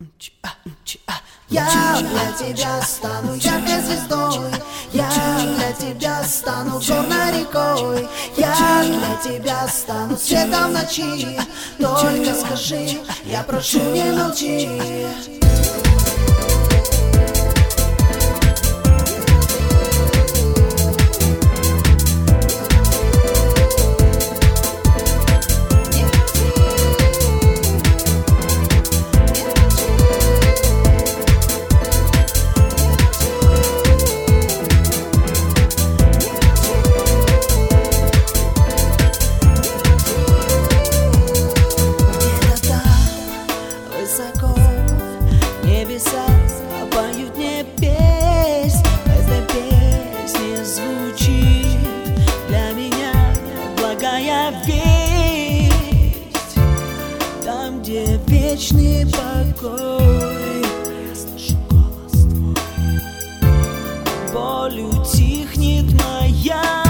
Я для тебя стану яркой звездой, я для тебя стану горной рекой, я для тебя стану светом в ночи. Только скажи, я прошу, не молчи. Высоко в небеса поют мне песнь. В этой песне звучит для меня благая весть. Там, где вечный покой, я слышу голос твой, боль утихнет моя.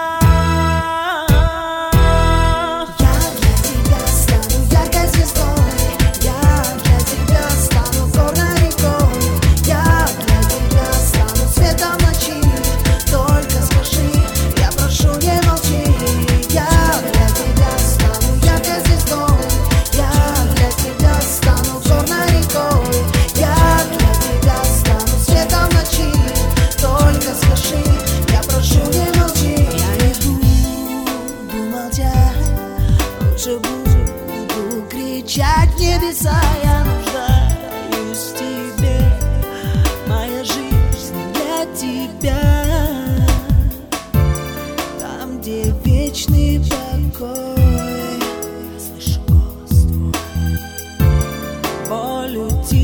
Лучше буду кричать в небеса, я нуждаюсь в тебе, моя жизнь для тебя. Там, где вечный покой, я слышу голос твой, боль утихнет.